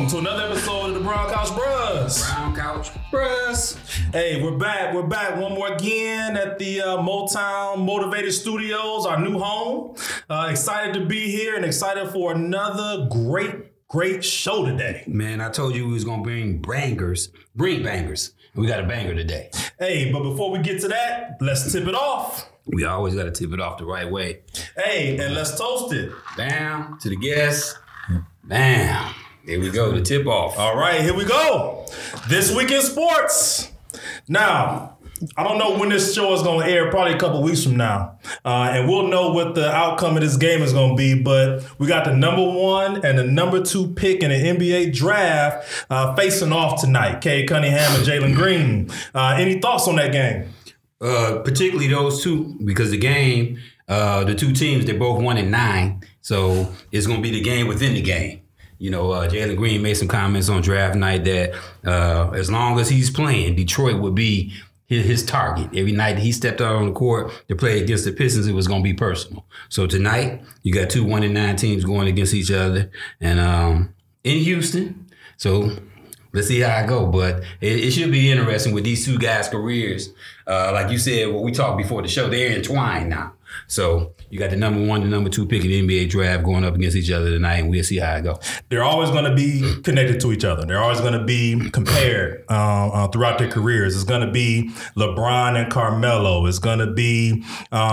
welcome to another episode of the Brown Couch Bros. Brown Couch Bros. Hey, we're back one more again at the Motown Motivated Studios, our new home. Excited to be here and excited for another great show today. Man, I told you we was gonna bring bangers. We got a banger today. Hey, but before we get to that, let's tip it off. We always gotta tip it off the right way. Hey, and let's toast it. Bam, to the guests. Bam. Here we go, the tip off. All right, here we go. This week in sports. Now, I don't know when this show is going to air, probably a couple weeks from now. And we'll know what the outcome of this game is going to be. But we got the number 1 and the number 2 pick in the NBA draft facing off tonight. Cade Cunningham and Jalen Green. Any thoughts on that game? Particularly those two, because the game, the two teams, they're both 1-9. So it's going to be the game within the game. You know, Jalen Green made some comments on draft night that as long as he's playing, Detroit would be his target. Every night he stepped out on the court to play against the Pistons, it was going to be personal. So tonight, you got two 1-9 teams going against each other and in Houston. So let's see how it go. But it should be interesting with these two guys' careers. Like you said, what we talked before the show, they're entwined now. So you got the number 1 and number 2 pick in the NBA draft going up against each other tonight, and we'll see how it goes. They're always going to be connected to each other. They're always going to be compared throughout their careers. It's going to be LeBron and Carmelo. It's going to be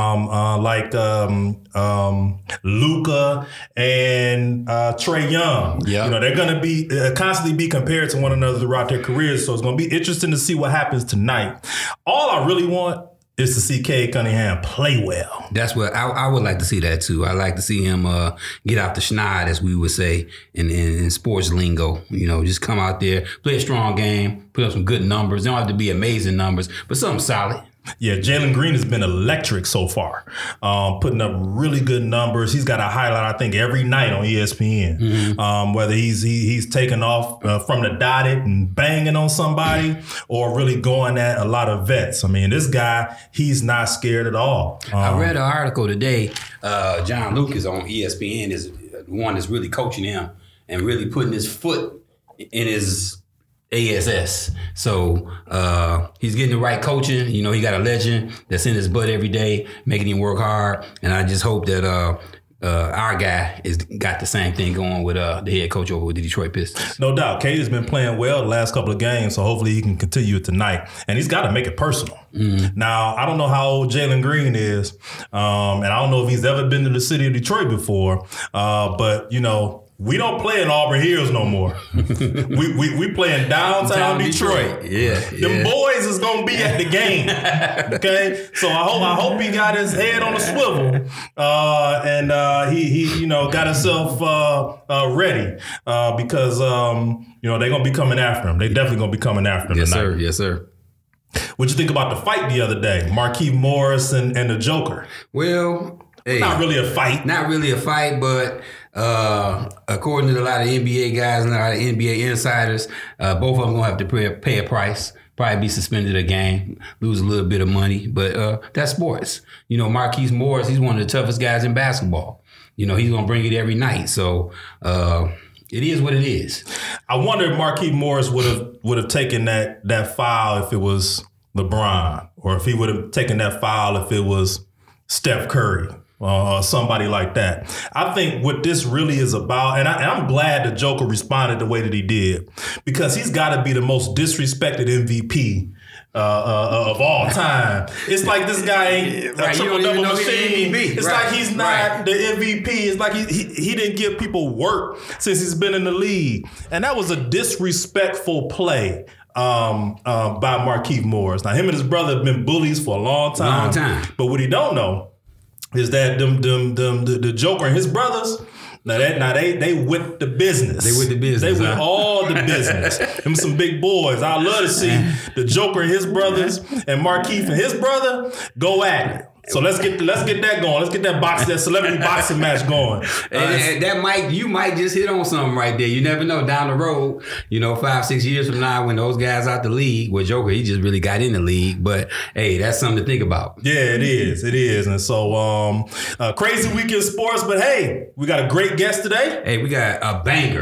Luka and Trae Young. Yep. You know, they're going to be constantly be compared to one another throughout their careers. So it's going to be interesting to see what happens tonight. All I really want is to see Cade Cunningham play well. That's what I would like to see that too. I like to see him get out the schneid, as we would say in sports lingo. You know, just come out there, play a strong game, put up some good numbers. They don't have to be amazing numbers, but something solid. Yeah, Jalen Green has been electric so far, putting up really good numbers. He's got a highlight, I think, every night on ESPN. Mm-hmm. Whether he's taking off from the dotted and banging on somebody or really going at a lot of vets. I mean, this guy, he's not scared at all. I read an article today. John Lucas on ESPN is the one that's really coaching him and really putting his foot in his ASS. So he's getting the right coaching. You know, he got a legend that's in his butt every day, making him work hard. And I just hope that our guy is got the same thing going with the head coach over with the Detroit Pistons. No doubt. Cade has been playing well the last couple of games, so hopefully he can continue it tonight. And he's got to make it personal. Mm-hmm. Now, I don't know how old Jalen Green is, and I don't know if he's ever been to the city of Detroit before, but, you know, we don't play in Auburn Hills no more. we play in downtown Detroit. Yeah. Them boys is gonna be at the game. Okay, so I hope he got his head on a swivel and he got himself ready because they're gonna be coming after him. They definitely gonna be coming after him tonight. Yes, sir. What'd you think about the fight the other day, Markieff Morris and the Joker? Well, hey, not really a fight. Not really a fight, but according to a lot of NBA guys and a lot of NBA insiders, both of them gonna have to pay a price. Probably be suspended a game, lose a little bit of money, but that's sports. You know, Markieff Morris, he's one of the toughest guys in basketball. You know, he's gonna bring it every night. So it is what it is. I wonder if Markieff Morris would have taken that foul if it was LeBron, or if he would have taken that foul if it was Steph Curry. Somebody like that. I think what this really is about, and I'm glad the Joker responded the way that he did, because he's got to be the most disrespected MVP of all time. It's like this guy ain't a triple-double machine. It's like he's not the MVP. It's like he didn't give people work since he's been in the league. And that was a disrespectful play by Markieff Morris. Now, him and his brother have been bullies for a long time. But what he don't know is that the Joker and his brothers, they with the business. They with the business. They with all the business. Them some big boys. I love to see the Joker and his brothers and Markieff and his brother go at it. So let's get that going. Let's get that celebrity boxing match going. And you might just hit on something right there. You never know down the road, 5-6 years from now when those guys out the league, with Joker, he just really got in the league. But hey, that's something to think about. Yeah, it is. It is. And crazy week in sports, but hey, we got a great guest today. Hey, we got a banger.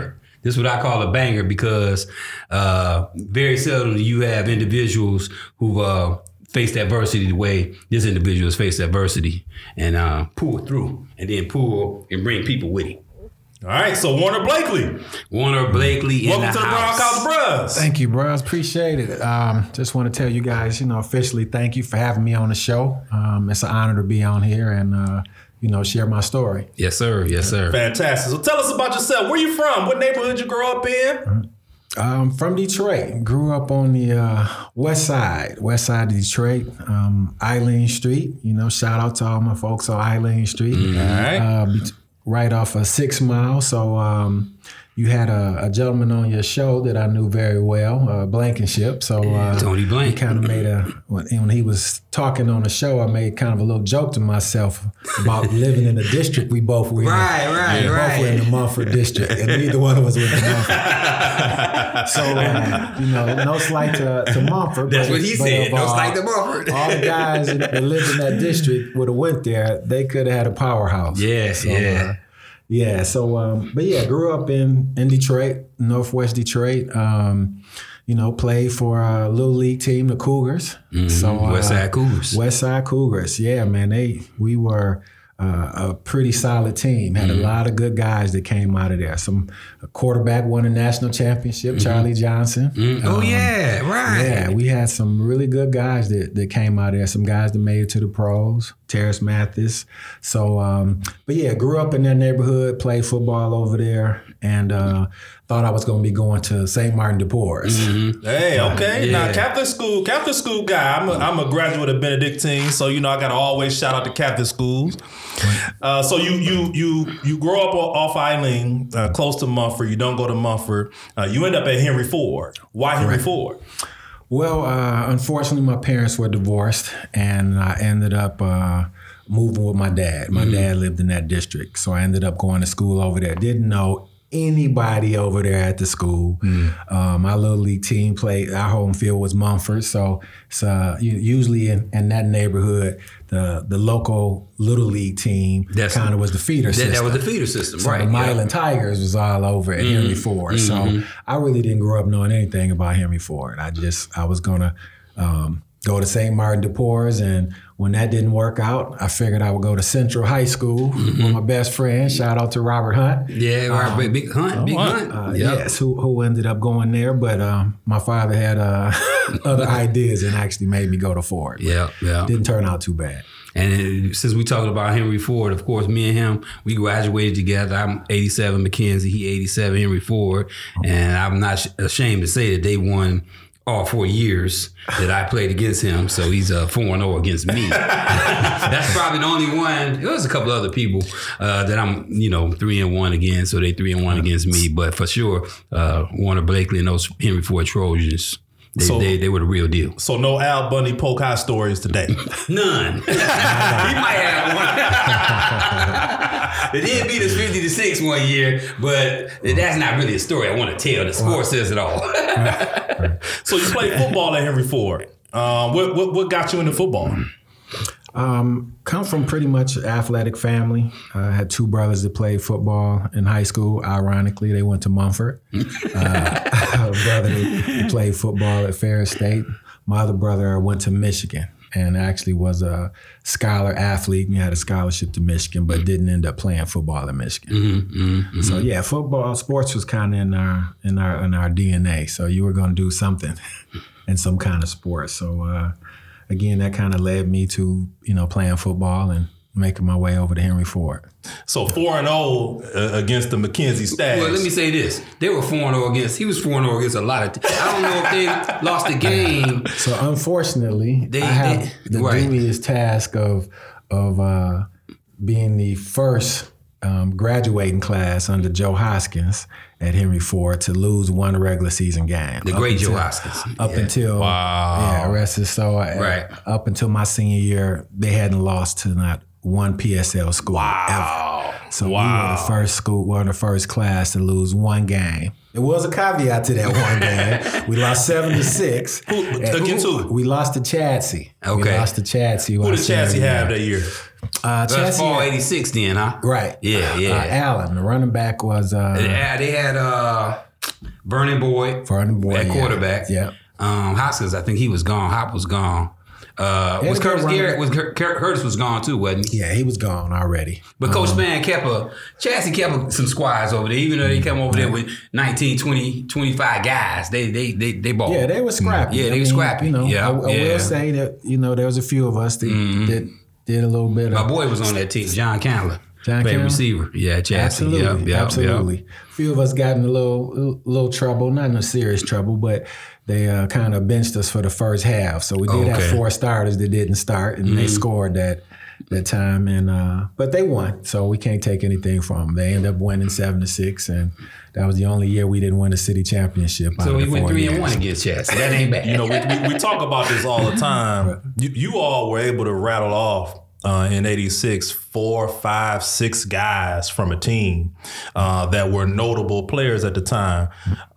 This is what I call a banger because very seldom you have individuals who've faced adversity the way this individual has faced adversity and pull through and then pull and bring people with him. All right, so Warner Blakely. Welcome to the Brown College Bros. Thank you, bros. Appreciate it. Just want to tell you guys, officially thank you for having me on the show. It's an honor to be on here and, share my story. Yes, sir. Yes, sir. Fantastic. So tell us about yourself. Where you from? What neighborhood you grow up in? From Detroit. Grew up on the west side of Detroit, Eileen Street. Shout out to all my folks on Eileen Street. All right. Right off of 6 Mile. So you had a gentleman on your show that I knew very well, Blankenship. So Tony Blank. He kind of made when he was talking on the show, I made kind of a little joke to myself about living in the district we both were in. Right. Both were in the Mumford district, and neither one of us was in Mumford. So, no slight to Mumford. That's what he said. No slight to Mumford. All the guys that lived in that district would have went there. They could have had a powerhouse. Yeah, Grew up in Detroit, Northwest Detroit. Played for a little league team, the Cougars. Mm-hmm. So Westside Cougars. Westside Cougars, yeah, man. We were a pretty solid team. Had a lot of good guys that came out of there. A quarterback won a national championship, Charlie Johnson. Right. Yeah, we had some really good guys that came out of there. Some guys that made it to the pros, Terrence Mathis. So, grew up in that neighborhood, played football over there, and thought I was going to be going to St. Martin de Porres. Mm-hmm. Hey, okay. Now, Catholic school guy. I'm a graduate of Benedictine, so I got to always shout out to Catholic schools. So you grow up off Eileen, close to Mumford. You don't go to Mumford. You end up at Henry Ford. Why Henry Ford? Well, unfortunately, my parents were divorced, and I ended up moving with my dad. My dad lived in that district, so I ended up going to school over there. Didn't know anybody over there at the school. My little league team played, our home field was Mumford. So usually in that neighborhood, the local little league team kind of was the feeder system. That was the feeder system, so right. The Milan Tigers was all over at Henry Ford. So I really didn't grow up knowing anything about Henry Ford. I was going to go to St. Martin de Porres, and when that didn't work out, I figured I would go to Central High School with my best friend. Shout out to Robert Hunt. Yeah, Robert, Big Hunt. Yes, who ended up going there, but my father had other ideas and actually made me go to Ford. Yeah. Didn't turn out too bad. And since we talked about Henry Ford, of course, me and him, we graduated together. I'm 87 McKenzie, he 87 Henry Ford, and I'm not ashamed to say that they won all 4 years that I played against him. So he's 4-0 against me. That's probably the only one. There was a couple other people that I'm, 3-1 against. So they 3-1 against me. But for sure, Warner Blakely and those Henry Ford Trojans, they were the real deal. So no Al Bundy Polk High stories today? None. He might have one. They did beat us 50-6 one year, but that's not really a story I want to tell. The score says it all. So you played football at Henry Ford. What got you into football? Come from pretty much athletic family. I had two brothers that played football in high school. Ironically, they went to Mumford. A brother that played football at Ferris State. My other brother went to Michigan and actually was a scholar athlete and had a scholarship to Michigan, but didn't end up playing football in Michigan. So yeah, sports was kind of in our DNA. So you were going to do something in some kind of sport. So again, that kind of led me to playing football and making my way over to Henry Ford. So 4-0 against the McKenzie Stags. Well, let me say this. They were 4-0 against, he was 4-0 against a lot of I don't know if they lost the game. So unfortunately, I have the dubious task of being the first graduating class under Joe Hoskins at Henry Ford to lose one regular season game. The great Joe Hoskins. Until up until my senior year, they hadn't lost to not one PSL school ever. So we were the first school, the first class to lose one game. There was a caveat to that one game. We lost 7-6. Against who? We lost to Chadsey. Okay. We lost to Chadsey. Who did Chadsey have that year? That's fall '86 then, huh? Right. Yeah. Allen, the running back was. They had Vernon Boyd at quarterback. Yeah. Hoskins, I think he was gone. Hop was gone. Was Curtis Garrett? Curtis was gone too, wasn't he? Yeah, he was gone already. But Coach Spann Chadsey kept some squads over there, even though they come over there with 19, 20, 25 guys. They balled. Yeah, they were scrappy. They were scrappy. I will say that there was a few of us that did a little bit. My boy was on that team, John Candler. Played receiver. Yeah, Chadsey. Absolutely. A few of us got in a little trouble, not in a serious trouble, but they kind of benched us for the first half. So we did have 4 starters that didn't start, and they scored that time. And but they won, so we can't take anything from them. They ended up winning 7-6, and that was the only year we didn't win a city championship. So we went 3-1 against Chadsey. That ain't bad. We talk about this all the time. You all were able to rattle off in '86, 4, 5, 6 guys from a team that were notable players at the time.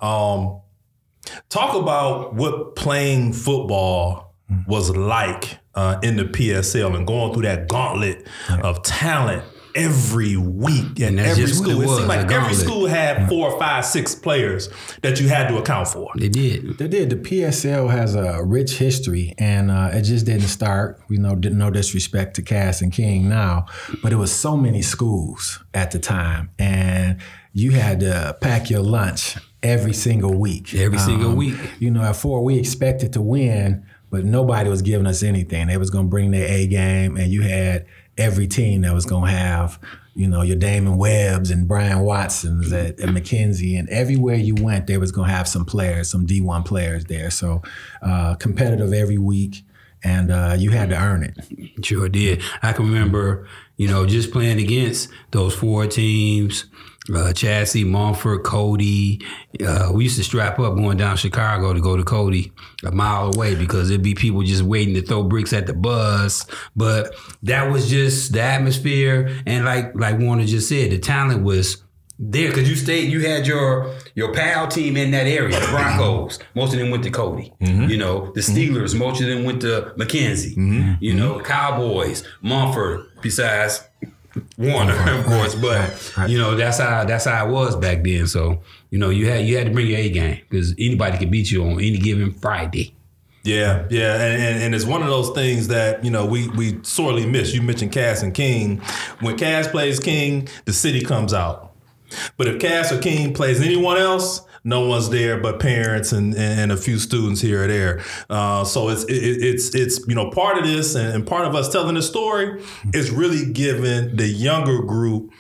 Talk about what playing football was like in the PSL and going through that gauntlet of talent every week and every school. It seemed like every school had 4, 5, 6 players that you had to account for. They did. The PSL has a rich history, and it just didn't start. No disrespect to Cass and King now, but it was so many schools at the time, and you had to pack your lunch every single week. At 4, we expected to win, but nobody was giving us anything. They was going to bring their A game, and you had every team that was going to have, your Damon Webbs and Brian Watsons at McKenzie, and everywhere you went, they was going to have some players, some D1 players there. So competitive every week, and you had to earn it. Sure did. I can remember, just playing against those 4 teams, Chadsey, Montfort, Cody. We used to strap up going down Chicago to go to Cody a mile away because there'd be people just waiting to throw bricks at the bus. But that was just the atmosphere. And like Warner just said, the talent was there because you had your pal team in that area, the Broncos. Most of them went to Cody. The Steelers, most of them went to McKenzie. Cowboys, Montfort, besides Warner, of course, but that's how it was back then. So you had to bring your A game because anybody could beat you on any given Friday. Yeah, and it's one of those things that we sorely miss. You mentioned Cass and King. When Cass plays King, the city comes out. But if Cass or King plays anyone else, no one's there but parents and a few students here or there. So it's part of this and part of us telling the story is really giving the younger group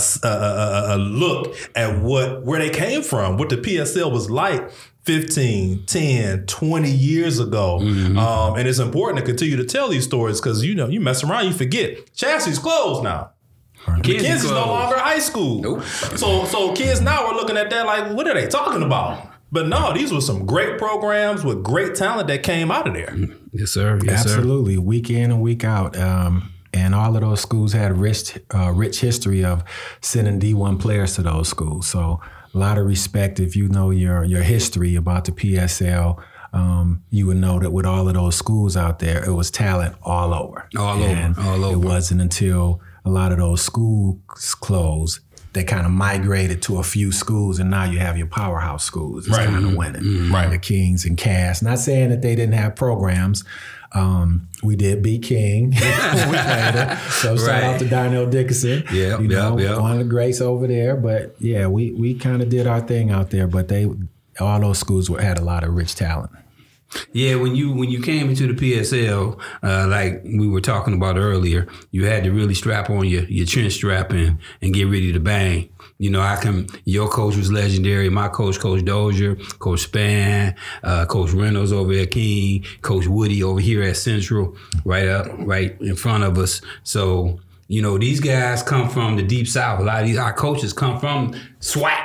a look at where they came from, what the PSL was like 15, 10, 20 years ago. And it's important to continue to tell these stories because, you mess around, you forget. Chadsey's closed now. Kids is no longer high school. Nope. So kids now are looking at that like, what are they talking about? But no, these were some great programs with great talent that came out of there. Yes, sir. Absolutely. Week in and week out. And all of those schools had a rich history of sending D1 players to those schools. So a lot of respect if you know your history about the PSL. You would know that with all of those schools out there, it was talent all over. All over. It wasn't until a lot of those schools closed, they kind of migrated to a few schools, and now you have your powerhouse schools. It's kind of winning. Right. The Kings and Cass. Not saying that they didn't have programs. We did beat King. We played it. So shout out to Darnell Dickinson. One of the greats over there. But yeah, we kind of did our thing out there, but all those schools had a lot of rich talent. Yeah, when you came into the PSL, like we were talking about earlier, you had to really strap on your trench strap and get ready to bang. Your coach was legendary. My coach, Coach Dozier, Coach Spann, Coach Reynolds over at King, Coach Woody over here at Central, right in front of us. So, these guys come from the Deep South. A lot of our coaches come from SWAC.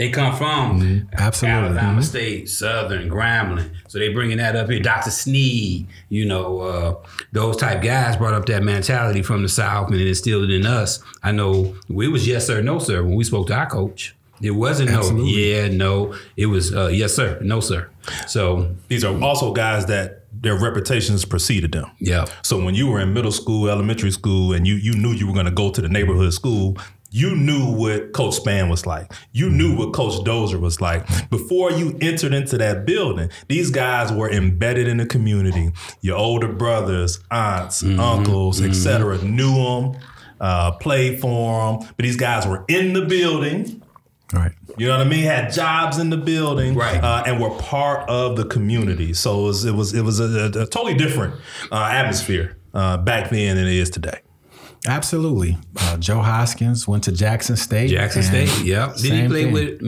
They come from Absolutely. Alabama State, Southern, Grambling. So they bringing that up here. Dr. Sneed, those type guys brought up that mentality from the South and instilled it in us. I know we was yes, sir, no, sir when we spoke to our coach. It wasn't Absolutely. no, yeah, no. It was yes, sir, no, sir. So these are also guys that their reputations preceded them. yeah. So when you were in middle school, elementary school, and you knew you were going to go to the neighborhood school, you knew what Coach Spann was like. You knew what Coach Dozier was like. Before you entered into that building, these guys were embedded in the community. Your older brothers, aunts, uncles, etc. knew them, played for them. But these guys were in the building. Right. You know what I mean? Had jobs in the building, Right. And were part of the community. So it was a totally different atmosphere back then than it is today. Absolutely. Joe Hoskins went to Jackson State. Jackson State, yeah. Did he same play thing. with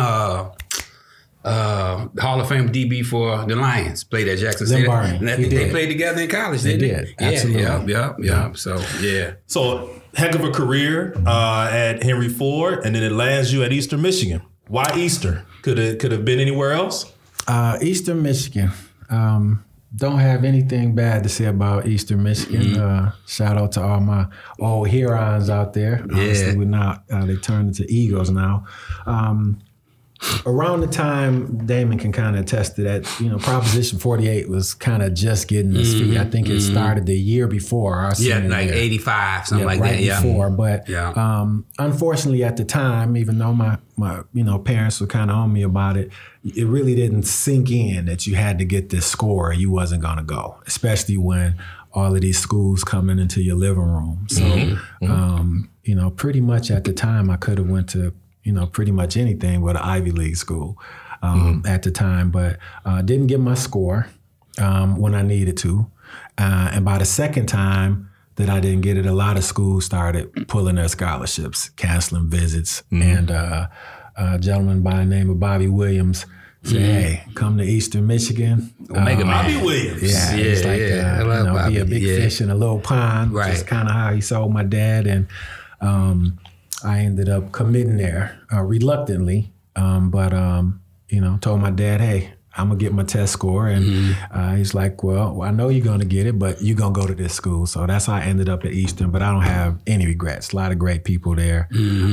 Hall of Fame DB for the Lions? Played at Jackson State. Lombardi. And I He think they did. played together in college, They didn't did. they? Absolutely. Yeah. So, yeah. So heck of a career at Henry Ford, and then it lands you at Eastern Michigan. Why Eastern? Could have been anywhere else? Eastern Michigan. Don't have anything bad to say about Eastern Michigan. Shout out to all my old Hurons out there. Obviously, we're not. They turned into Eagles now. Around the time Damon can kind of attest to that, Proposition 48 was kind of just getting its feet. I think it started the year before our Yeah, senior like year. 85, something like right that. Yeah. before. But Yeah. unfortunately, at the time, even though my parents were kind of on me about it, it really didn't sink in that you had to get this score or you wasn't going to go, especially when all of these schools coming into your living room. So, pretty much at the time, I could have went to pretty much anything but an Ivy League school at the time, but didn't get my score when I needed to. And by the second time that I didn't get it, a lot of schools started pulling their scholarships, canceling visits. And a gentleman by the name of Bobby Williams said, hey, come to Eastern Michigan. Omega Bobby Man. Williams. Yeah, it's like, I love be Bobby. a big fish in a little pond, which is Right. kind of how he sold my dad. And I ended up committing there reluctantly, but told my dad, hey, I'm going to get my test score. And he's like, well, I know you're going to get it, but you're going to go to this school. So that's how I ended up at Eastern, but I don't have any regrets. A lot of great people there.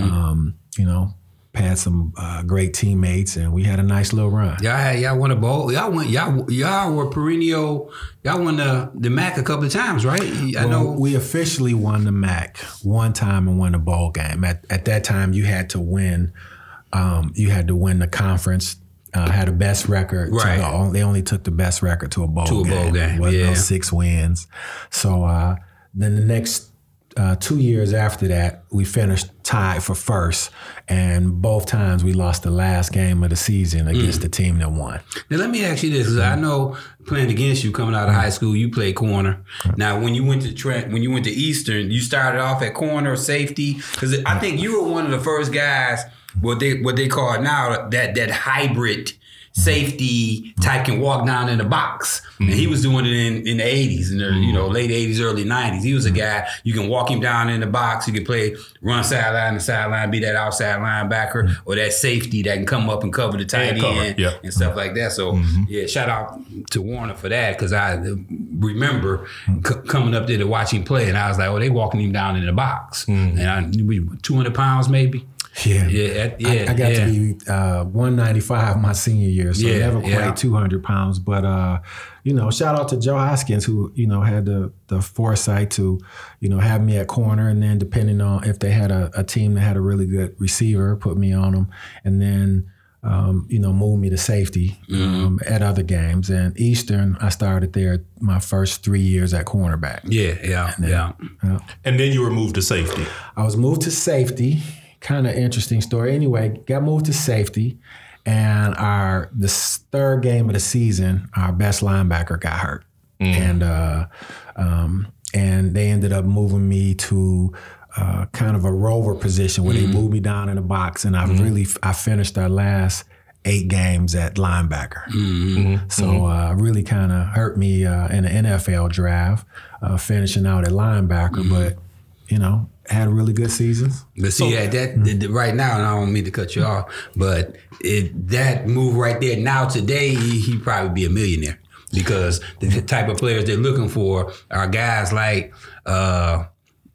Had some great teammates, and we had a nice little run. Y'all won a bowl. Y'all were perennial. Y'all won the MAC a couple of times, right? I know. We officially won the MAC one time and won the bowl game. At that time, you had to win. You had to win the conference. Had a best record. Right. They only took the best record to a bowl game. It wasn't no 6 wins. So then the next 2 years after that, we finished tied for first, and both times we lost the last game of the season against the team that won. Now let me ask you this, because I know playing against you coming out of high school, you played corner. Now when you went to Eastern, you started off at corner, safety, because I think you were one of the first guys, what they call now that hybrid safety type can walk down in the box. And he was doing it in the 80s, in the late 80s, early 90s. He was a guy, you can walk him down in the box, you can run sideline to sideline, be that outside linebacker or that safety that can come up and cover the tight end and stuff like that. So shout out to Warner for that, because I remember coming up there to watch him play, and I was like, oh, they walking him down in the box. And we 200 pounds maybe. I got to be 195 my senior year, so never quite 200 pounds. But shout out to Joe Hoskins, who had the foresight to have me at corner, and then depending on if they had a team that had a really good receiver, put me on them, and then move me to safety at other games. And Eastern, I started there my first 3 years at cornerback. And then you were moved to safety. I was moved to safety. Kind of interesting story. Anyway, got moved to safety, and the third game of the season, our best linebacker got hurt, and they ended up moving me to kind of a rover position where they moved me down in the box, and I finished our last 8 games at linebacker. So really kind of hurt me in the NFL draft, finishing out at linebacker, but had really good seasons. But see, right now, and I don't mean to cut you off, but that move right there, now today, he'd probably be a millionaire because the type of players they're looking for are guys like, kind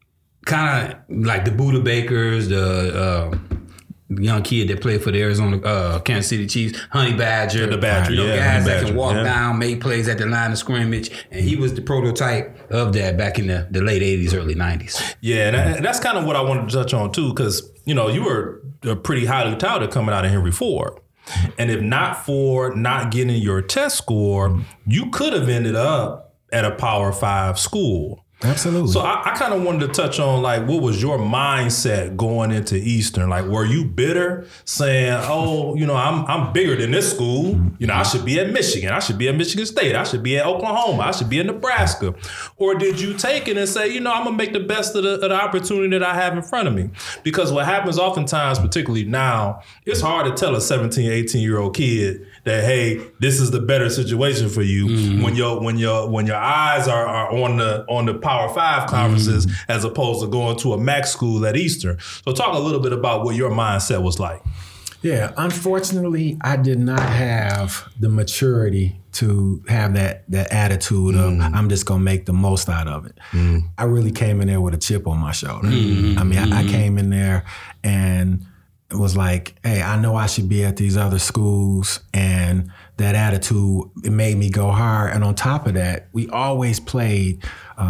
of like the Buda Bakers, the young kid that played for the Arizona Kansas City Chiefs, Honey Badger. The Badger, guys that can walk down, make plays at the line of scrimmage. And he was the prototype of that back in the late 80s, early 90s. Yeah, and that's kind of what I wanted to touch on too, because, you were pretty highly touted coming out of Henry Ford. And if not for not getting your test score, you could have ended up at a Power 5 school. Absolutely. So I kind of wanted to touch on, like, what was your mindset going into Eastern? Like, were you bitter, saying, "Oh, I'm bigger than this school. I should be at Michigan. I should be at Michigan State. I should be at Oklahoma. I should be in Nebraska"? Or did you take it and say, I'm gonna make the best of the opportunity that I have in front of me? Because what happens oftentimes, particularly now, it's hard to tell a 17, 18-year-old kid that, hey, this is the better situation for you when your eyes are on the Power 5 conferences as opposed to going to a MAC school at Eastern. So talk a little bit about what your mindset was like. Yeah, unfortunately, I did not have the maturity to have that attitude of I'm just gonna make the most out of it. I really came in there with a chip on my shoulder. I came in there and it was like, hey, I know I should be at these other schools, and that attitude, it made me go hard. And on top of that, we always played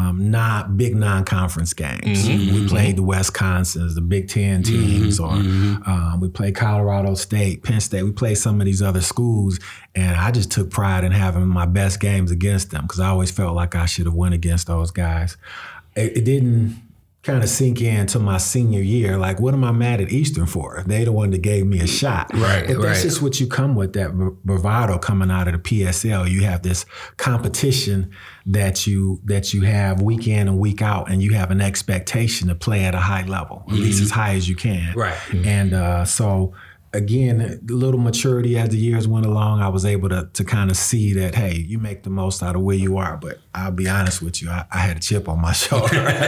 big non-conference games. We played the Wisconsins, the Big Ten teams, or we played Colorado State, Penn State. We played some of these other schools, and I just took pride in having my best games against them because I always felt like I should have won against those guys. It didn't kind of sink into my senior year. Like, what am I mad at Eastern for? They the one that gave me a shot. Right, but that's just what you come with, that bravado coming out of the PSL. You have this competition that you have week in and week out, and you have an expectation to play at a high level, at least as high as you can. Right. And so again, a little maturity as the years went along, I was able to kind of see that, hey, you make the most out of where you are. But I'll be honest with you, I had a chip on my shoulder.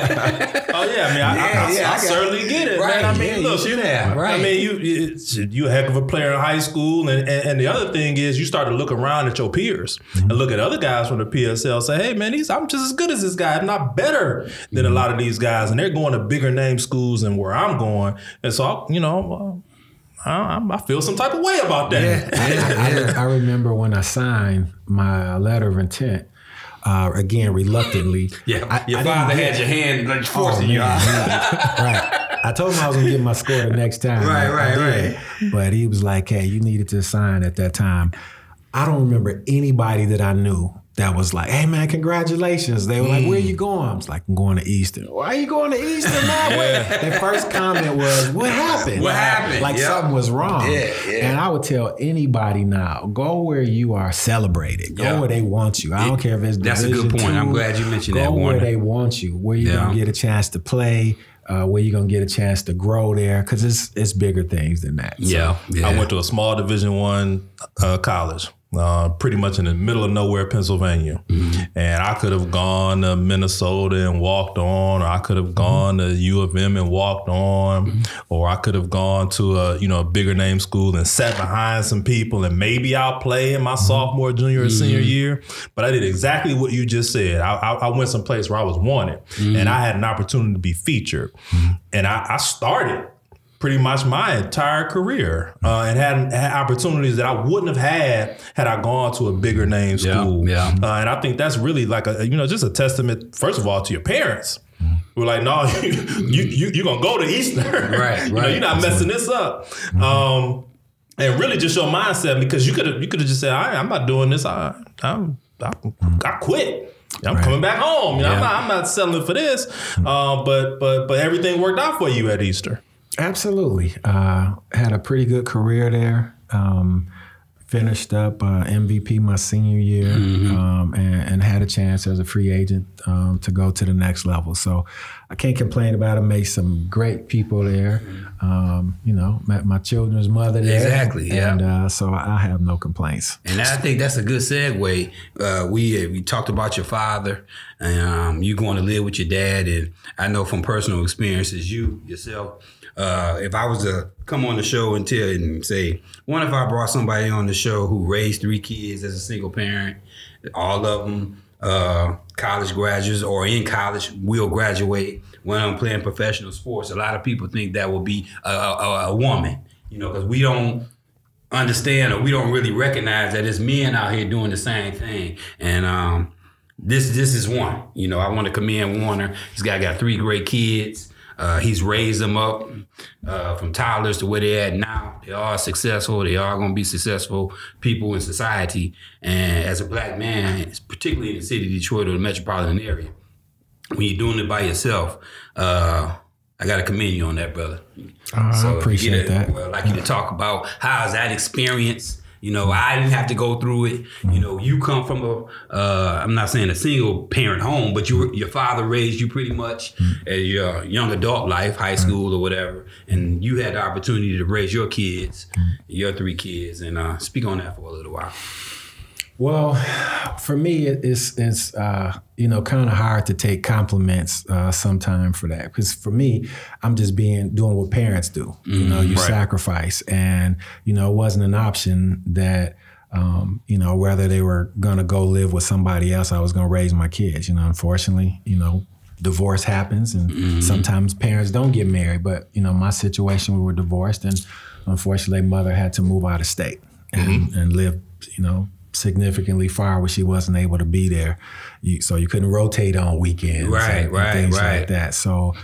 Oh yeah, I certainly get it, right, man. I mean, look, you should have. Right. I mean, you a heck of a player in high school, and the other thing is, you start to look around at your peers and look at other guys from the PSL. Say, hey man, I'm just as good as this guy, if not better than a lot of these guys, and they're going to bigger name schools than where I'm going, and so I feel some type of way about that. Yeah. I remember when I signed my letter of intent. Again, reluctantly. Yeah, your father had your hand like forcing you out. Right. I told him I was going to get my score the next time. Right. But he was like, hey, you needed to sign at that time. I don't remember anybody that I knew that was like, hey, man, congratulations. They were like, where you going? I was like, I'm going to Eastern. Why are you going to Eastern, man? Their first comment was, what happened? What happened? Like something was wrong. Yeah. And I would tell anybody now, go where you are celebrated. Go where they want you. I don't care if it's That's Division a good point. II. I'm glad you mentioned that, Go Warner. where they want you, where you're going to get a chance to play, where you're going to get a chance to grow there, because it's bigger things than that. So, I went to a small Division I college. Pretty much in the middle of nowhere, Pennsylvania. And I could have gone to Minnesota and walked on, or I could have gone to U of M and walked on, or I could have gone to a bigger name school and sat behind some people, and maybe I'll play in my sophomore, junior, or senior year. But I did exactly what you just said. I went someplace where I was wanted, and I had an opportunity to be featured. And I started pretty much my entire career and had opportunities that I wouldn't have had I gone to a bigger name school. And I think that's really like just a testament, first of all, to your parents. We're like, no, you're going to go to Eastern. Right. You're not messing this up. And really just your mindset, because you could have just said, I'm not doing this. I quit. I'm coming back home. I'm not settling for this. But everything worked out for you at Eastern. Absolutely. Had a pretty good career there. Finished up MVP my senior year and had had a chance as a free agent to go to the next level. So I can't complain about it. Made some great people there. Met my children's mother there. Exactly, yeah. And so I have no complaints. And I think that's a good segue. We talked about your father, and you going to live with your dad. And I know from personal experiences, yourself, if I was to come on the show and tell and say, what if I brought somebody on the show who raised 3 kids as a single parent, all of them college graduates or in college will graduate when I'm playing professional sports. A lot of people think that will be a woman, because we don't understand or we don't really recognize that it's men out here doing the same thing. And this is one. I want to commend Warner. He's got 3 great kids. He's raised them up from toddlers to where they're at now. They are successful. They are going to be successful people in society. And as a black man, particularly in the city of Detroit or the metropolitan area, when you're doing it by yourself, I got to commend you on that, brother. I appreciate that. I'd like you to talk about how's that experience. I didn't have to go through it. You come from I'm not saying a single parent home, but your father raised you pretty much as your young adult life, high school or whatever, and you had the opportunity to raise your kids, your 3 kids, and speak on that for a little while. Well, for me, it's kind of hard to take compliments sometimes for that. Because for me, I'm just doing what parents do. You sacrifice. And, it wasn't an option that, whether they were going to go live with somebody else, I was going to raise my kids. Unfortunately, divorce happens and sometimes parents don't get married. But, my situation, we were divorced. And unfortunately, mother had to move out of state and live, significantly far where she wasn't able to be there. So you couldn't rotate on weekends and things like that. So,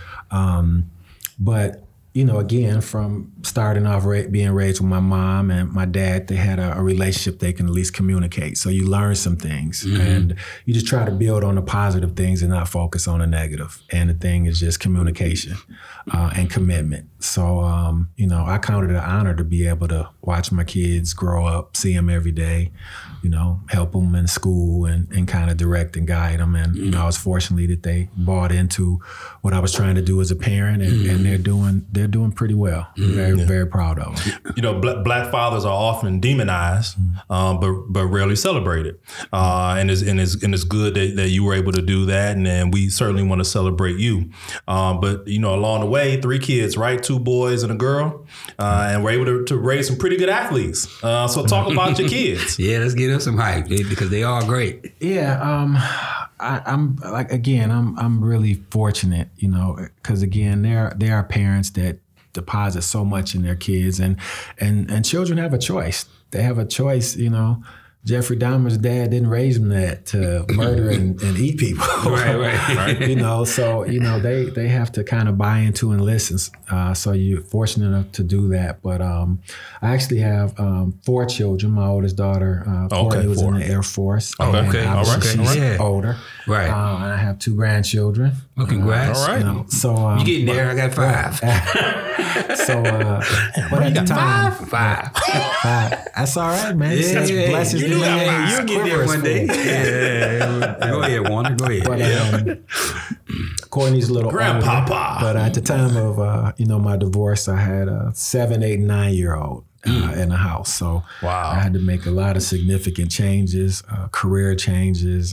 but, again, from starting off being raised with my mom and my dad, they had a relationship they can at least communicate. So you learn some things and you just try to build on the positive things and not focus on the negative. And the thing is just communication and commitment. So, I count it an honor to be able to watch my kids grow up, see them every day, help them in school and kind of direct and guide them. And, I was fortunate that they bought into what I was trying to do as a parent and they're doing pretty well. Very proud of them. Black fathers are often demonized, but rarely celebrated. And it's good that you were able to do that. And we certainly want to celebrate you. But, along the way, 3 kids, right? 2 boys and a girl. And we're able to raise some pretty good athletes. So talk about your kids. Yeah, let's get them some hype because they are great. Yeah. I'm really fortunate, because again, there are parents that deposit so much in their kids and children have a choice. They have a choice, Jeffrey Dahmer's dad didn't raise him to murder and eat people. Right. So, they have to kind of buy into and listen. So you're fortunate enough to do that. But I actually have 4 children. My oldest daughter, Courtney, was in the Air Force. Okay. All right. She's older. Right. And I have 2 grandchildren. Well, congrats. All right. So you getting there? I got 5. But at the time, 5. That's all right, man. That's blessings. You'll get there one day. Go ahead, Warner. Go ahead. But Courtney's a little Grandpapa. older. But at the time of my divorce, I had a 7, 8, 9-year-old in the house. So wow. I had to make a lot of significant changes, career changes,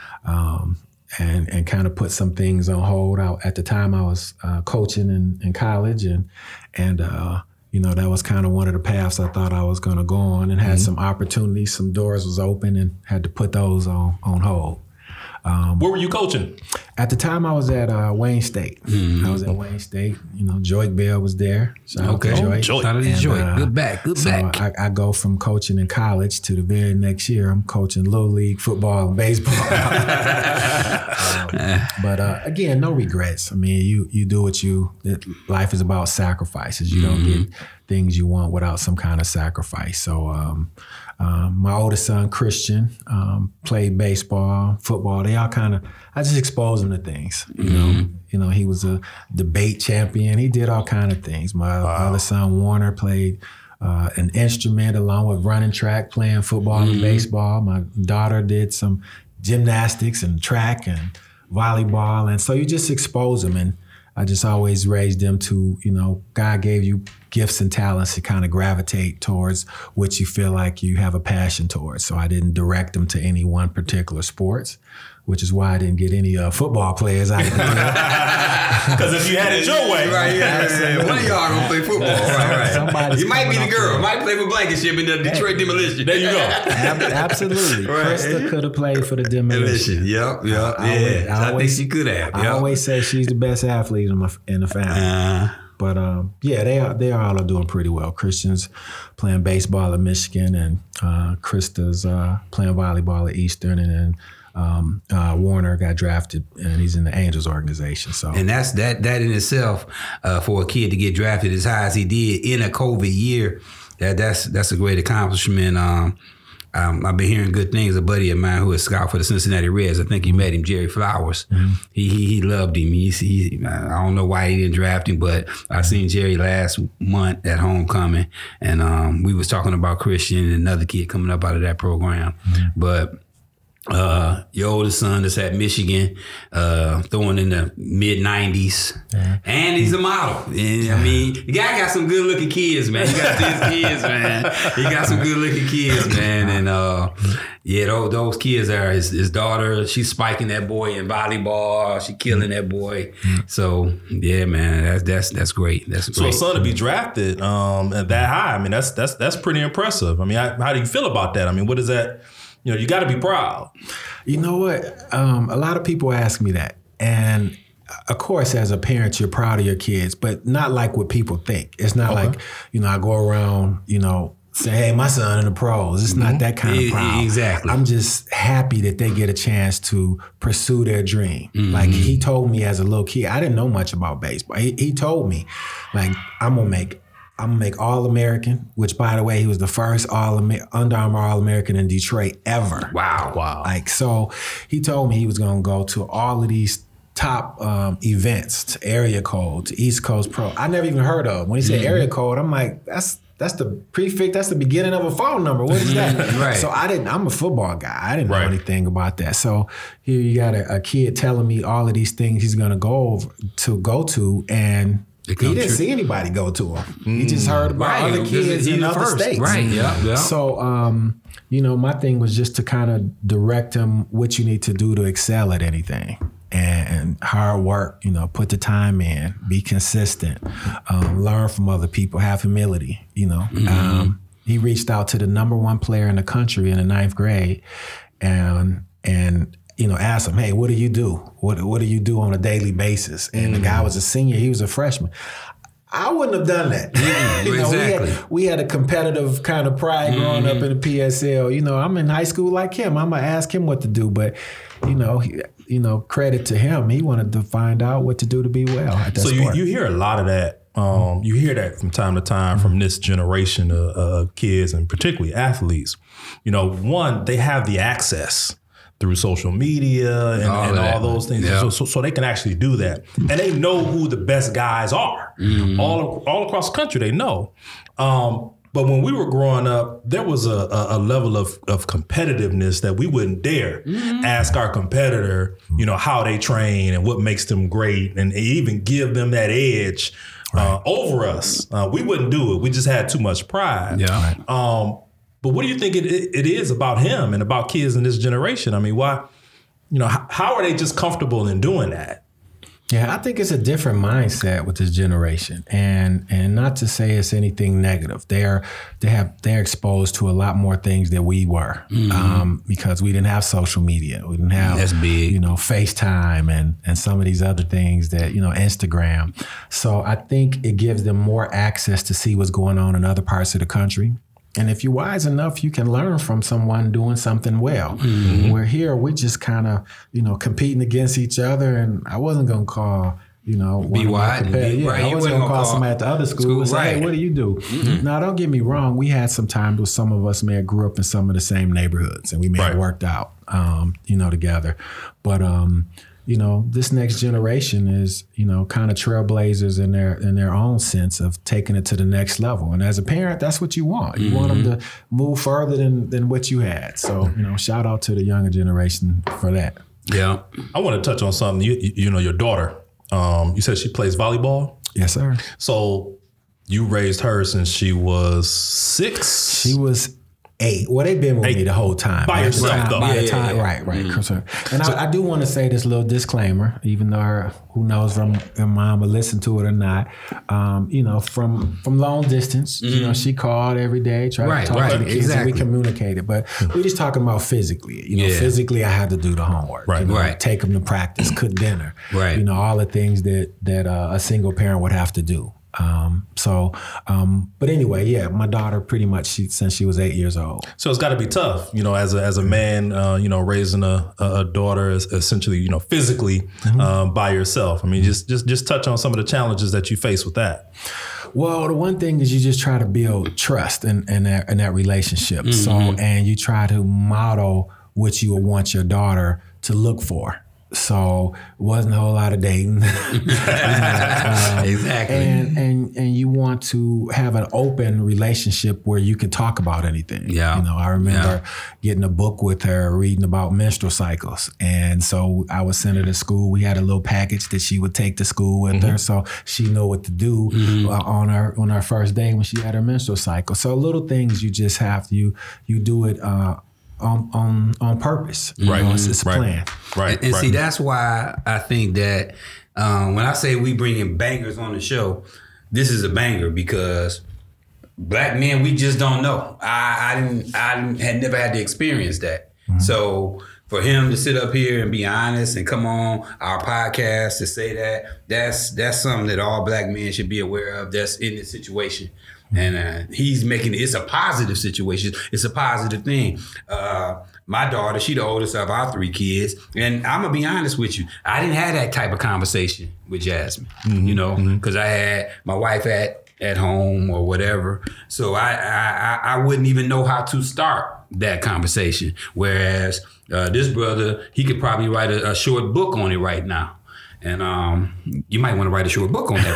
and kind of put some things on hold. At the time, I was coaching in college, and that was kind of one of the paths I thought I was going to go on, and had some opportunities, some doors was open, and had to put those on hold. Where were you coaching? At the time, I was at Wayne State. I was at Wayne State. Joik Bell was there. Shout out to Joik. Shout out to Joik. Good back. I go from coaching in college to the very next year, I'm coaching Little League football and baseball. But again, no regrets. I mean, you do life is about sacrifices. You don't get things you want without some kind of sacrifice. So my oldest son, Christian, played baseball, football. They all I just exposed him to things. He was a debate champion. He did all kind of things. My other son, Warner, played an instrument along with running track, playing football and baseball. My daughter did some gymnastics and track and volleyball. And so you just expose them. And I just always raised them to, God gave you gifts and talents to kind of gravitate towards what you feel like you have a passion towards. So I didn't direct them to any one particular sports, which is why I didn't get any football players out of there. Because if you had it your way. Right, yeah. One of y'all gonna play football. Right. You might be the girl. Might play for Blankenship in the Detroit Demolition. There you go. Absolutely. Right. Krista could have played for the Demolition. Yep. I think she could have. I always say she's the best athlete in the family. But they all are doing pretty well. Christian's playing baseball at Michigan, and Krista's playing volleyball at Eastern, and then Warner got drafted, and he's in the Angels organization. So, and that's that in itself for a kid to get drafted as high as he did in a COVID year. That's a great accomplishment. I've been hearing good things. A buddy of mine who is scout for the Cincinnati Reds, I think you met him, Jerry Flowers. Mm-hmm. He loved him. I don't know why he didn't draft him, but I seen Jerry last month at homecoming, and we was talking about Christian and another kid coming up out of that program. Mm-hmm. But your oldest son that's at Michigan, throwing in the mid-90s, and he's a model. And, I mean, the guy got some good-looking kids, man. He got these kids, man. He got some good-looking kids, man. And those kids are his daughter. She's spiking that boy in volleyball. She killing that boy. So yeah, man, that's great. That's great. So a son to be drafted at that high, I mean, that's pretty impressive. I mean, how do you feel about that? I mean, what is that? You got to be proud. You know what? A lot of people ask me that. And of course, as a parent, you're proud of your kids, but not like what people think. It's not like, I go around, say, hey, my son in the pros. It's not that kind of proud. Exactly. I'm just happy that they get a chance to pursue their dream. Mm-hmm. Like he told me as a little kid, I didn't know much about baseball. He told me, like, I'm going to make All-American, which, by the way, he was the first Under Armour All-American in Detroit ever. Wow. Like, so he told me he was going to go to all of these top events, to Area Code, to East Coast Pro. I never even heard of. When he said Area Code, I'm like, that's the prefix, that's the beginning of a phone number. What is that? Right. So I'm a football guy. I didn't know anything about that. So here you got a kid telling me all of these things he's going to go to, and he didn't see anybody go to him. He just heard about other kids in other states. Right, yeah. So, my thing was just to kind of direct him what you need to do to excel at anything. And hard work, put the time in, be consistent, learn from other people, have humility, He reached out to the number one player in the country in the 9th grade and asked him, hey, what do you do? What do you do on a daily basis? And the guy was a senior, he was a freshman. I wouldn't have done that. Exactly. We had a competitive kind of pride growing up in the PSL. I'm in high school like him. I'm going to ask him what to do. But, credit to him. He wanted to find out what to do to be well at that sport. You hear a lot of that. You hear that from time to time from this generation of kids, and particularly athletes. One, they have the access through social media and all those things. Yeah. So they can actually do that. And they know who the best guys are. Mm-hmm. All across the country, they know. But when we were growing up, there was a level of competitiveness that we wouldn't dare ask our competitor, how they train and what makes them great, and even give them that edge over us. We wouldn't do it. We just had too much pride. Yeah. But what do you think it is about him and about kids in this generation? I mean, why, how are they just comfortable in doing that? Yeah, I think it's a different mindset with this generation, and not to say it's anything negative. They're exposed to a lot more things than we were, because we didn't have social media, we didn't have FaceTime and some of these other things that Instagram. So I think it gives them more access to see what's going on in other parts of the country. And if you're wise enough, you can learn from someone doing something well. Mm-hmm. We're here, we're just kind of, competing against each other. And I wasn't going to call, be wide. I wasn't going to call somebody at the other school and say, hey, what do you do? Mm-hmm. Now, don't get me wrong. We had some times where some of us may have grew up in some of the same neighborhoods and we may have worked out, together. But this next generation is, kind of trailblazers in their own sense of taking it to the next level. And as a parent, that's what you want. You want them to move further than what you had. So, shout out to the younger generation for that. Yeah. I want to touch on something. Your daughter, you said she plays volleyball? Yes, sir. So you raised her since she was 6? She was 8. Well, they've been with me the whole time. By yourself, though. Right. Mm-hmm. And I do want to say this little disclaimer, even though who knows if mom will listen to it or not. From long distance, she called every day, tried to talk to the kids, and we communicated. But we're just talking about physically. Physically, I had to do the homework. Take them to practice, cook dinner. Right. All the things that a single parent would have to do. But anyway, my daughter pretty much since she was 8 years old. So it's got to be tough, as a man, raising a daughter essentially, physically by yourself. I mean, just touch on some of the challenges that you face with that. Well, the one thing is you just try to build trust in that relationship. Mm-hmm. So, and you try to model what you would want your daughter to look for. So it wasn't a whole lot of dating. Exactly. And you want to have an open relationship where you can talk about anything. Yeah. I remember getting a book with her, reading about menstrual cycles. And so I would send her to school. We had a little package that she would take to school with her, so she knew what to do on her first day when she had her menstrual cycle. So little things you just have to, you do it on purpose. Right. It's a plan. Right. And see, that's why I think that when I say we bringing bangers on the show, this is a banger because black men, we just don't know. I had never had to experience that. Mm-hmm. So for him to sit up here and be honest and come on our podcast to say that's something that all black men should be aware of that's in this situation. And he's making it's a positive situation. It's a positive thing. My daughter, she the oldest of our 3 kids. And I'm going to be honest with you. I didn't have that type of conversation with Jasmine, because I had my wife at home or whatever. So I wouldn't even know how to start that conversation. Whereas this brother, he could probably write a short book on it right now. And you might want to write a short book on that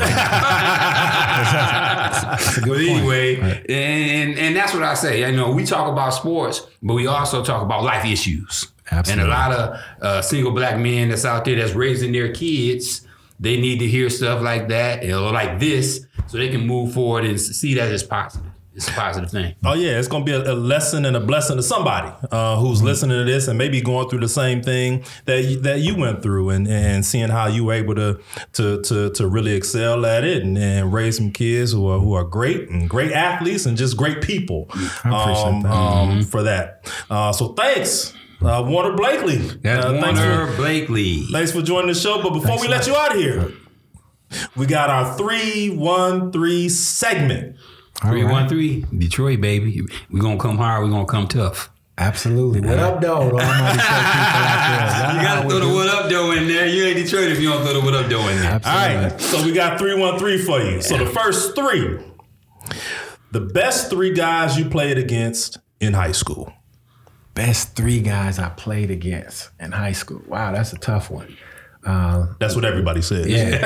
right now. But anyway, right. and that's what I say. We talk about sports, but we also talk about life issues. Absolutely. And a lot of single black men that's out there that's raising their kids, they need to hear stuff like that, like this, so they can move forward and see that as positive. It's a positive thing. Oh, yeah. It's going to be a lesson and a blessing to somebody who's listening to this and maybe going through the same thing that you went through and seeing how you were able to really excel at it and raise some kids who are great and great athletes and just great people. I appreciate that. For that. So thanks. Warner Blakely. That's Warner Blakely. Thanks for joining the show. But before we let you out of here, we got our 3-1-3 segment. 3-1-3, Detroit, baby. We're going to come hard. We're going to come tough. Absolutely. What up, though? You got to throw the what up, though, in there. You ain't Detroit if you don't throw the what up, though, in there. Absolutely. All right. So we got 3-1-3 for you. So the first 3, the best 3 guys you played against in high school. Best 3 guys I played against in high school. Wow, that's a tough one. That's what everybody says. Yeah,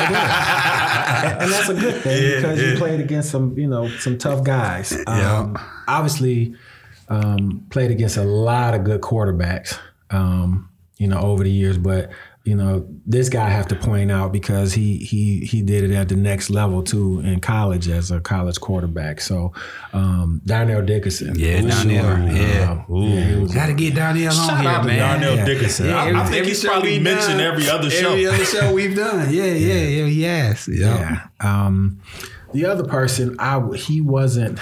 and that's a good thing because you played against some tough guys. Obviously, played against a lot of good quarterbacks, over the years. But this guy I have to point out because he did it at the next level too in college as a college quarterback. So Darnell Dickerson. Yeah, Darnell. Got to get Darnell on here, man. Darnell Dickerson. I think he's probably mentioned every other show. Every other show we've done. Yeah, yes. Yeah. The other person, he wasn't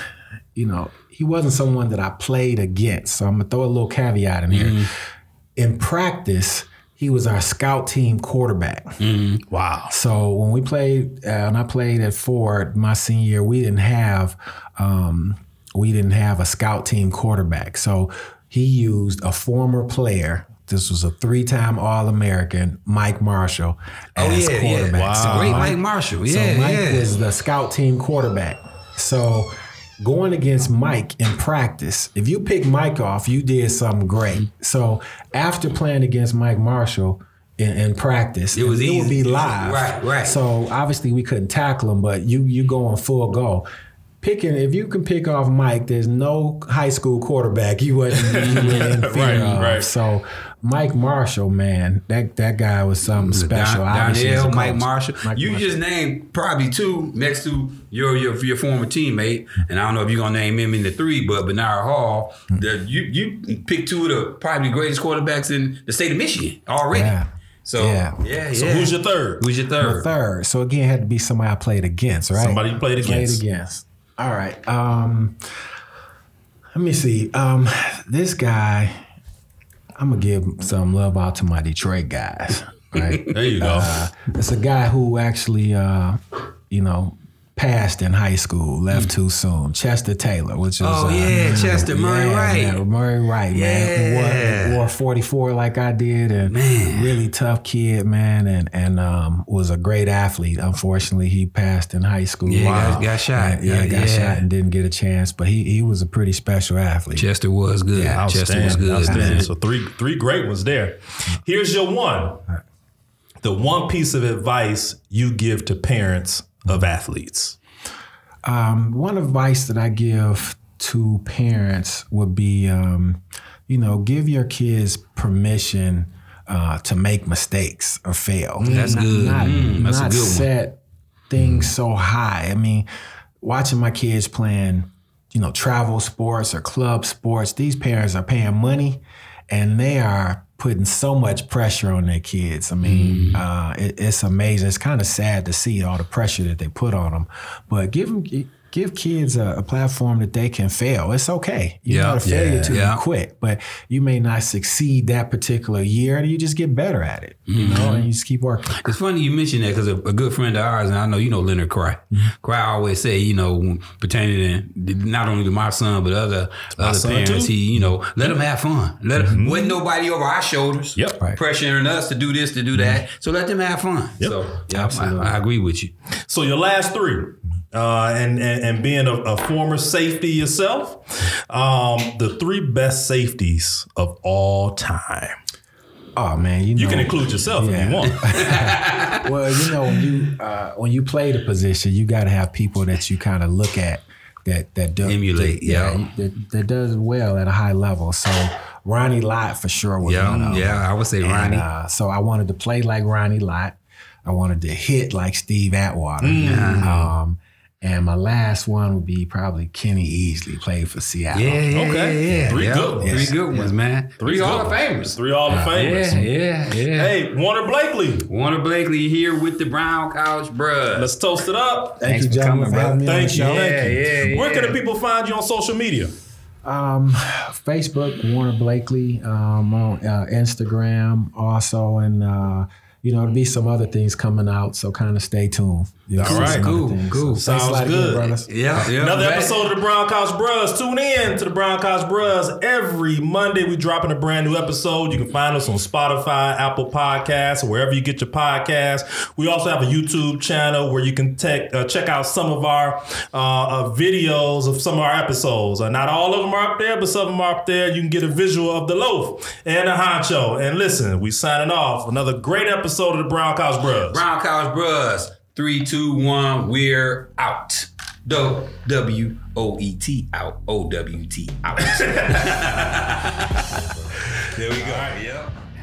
someone that I played against. So I'm gonna throw a little caveat in here. In practice, he was our scout team quarterback. Mm-hmm. Wow. So when we played, and I played at Ford my senior year, we didn't have a scout team quarterback. So he used a former player. This was a 3-time All-American, Mike Marshall, as quarterback. Wow. So Great Mike Marshall. So Mike was the scout team quarterback. So going against Mike in practice, if you pick Mike off, you did something great. So after playing against Mike Marshall, in practice. It was It would easy. be live. Right. So obviously we couldn't tackle him, but you go on full go. If you can pick off Mike, there's no high school quarterback you wouldn't in fear of. Right. So Mike Marshall, man, that guy was something special. Obviously, as a Donnell, coach. Mike Marshall. Mike You Marshall. just named probably two next to your former teammate, and I don't know if you're gonna name him in the three, but Bernard Hall. You picked two of the probably the greatest quarterbacks in the state of Michigan already. Yeah. So Yeah. So who's your third? Who's your third? Third. So again, it had to be somebody I played against, right? Somebody you played against. All right. Let me see. This guy, I'm gonna give some love out to my Detroit guys. Right. There you go. It's a guy who actually, passed in high school, left too soon. Chester Taylor, which was Chester Murray Wright. Man, Murray Wright, man. Wore 44 like I did, and really tough kid, man, and was a great athlete. Unfortunately, he passed in high school. Yeah, got shot. Got shot and didn't get a chance, but he was a pretty special athlete. Chester was good. Yeah, Chester was good. Outstanding. So three great ones there. Here's your one. The one piece of advice you give to parents of athletes. One advice that I give to parents would be, give your kids permission to make mistakes or fail. That's good. That's a good one. Set things so high. I mean, watching my kids playing, travel sports or club sports, these parents are paying money and they are putting so much pressure on their kids. I mean, it's amazing. It's kind of sad to see all the pressure that they put on them, but give kids a platform that they can fail. It's okay. You're not a failure till you quit, but you may not succeed that particular year, and you just get better at it, and you just keep working. It's funny you mention that because a good friend of ours, and I know you know Leonard Cry. Cry always say, pertaining to not only to my son, but other parents, he, let them have fun. Wasn't nobody over our shoulders Right. pressuring us to do this, to do that. So let them have fun. Yep. So Absolutely. I agree with you. So your last three, and being a former safety yourself, the three best safeties of all time. Oh man, You can include yourself if you want. Well, when you play the position, you got to have people that you kind of look at that do Emulate, that does well at a high level. So Ronnie Lott for sure was one of them. Yeah, I would say Ronnie. So I wanted to play like Ronnie Lott. I wanted to hit like Steve Atwater. And my last one would be probably Kenny Easley, played for Seattle. Yeah. Three good ones. Three good ones, man. Three Hall of good Famers. ones. Three Hall of Famers. Yeah. Hey, Warner Blakely, Warner Blakely here with the Brown Couch Bruh. let's toast it up. Thank Thanks you, for gentlemen, coming, for having me on the Thank you. show. Thank you. Where can yeah. the people find you on social media? Facebook, Warner Blakely, on Instagram also, and there'll be some other things coming out, so kind of stay tuned. All right. Cool. So thanks a Sounds lot good. again, brothers. Yeah. Another back. episode of the Brown Couch Bros. Tune in to the Brown Couch Bros. Every Monday. We dropping a brand new episode. You can find us on Spotify, Apple Podcasts, or wherever you get your podcasts. We also have a YouTube channel where you can check out some of our videos of some of our episodes. Not all of them are up there, but some of them are up there. You can get a visual of the loaf and the honcho. And listen, we signing off. Another great episode of the Brown Couch Bros. Brown Couch Bros. 3, 2, 1, we're out. W-O-E-T out. O-W-T out. There we go. All right, yeah.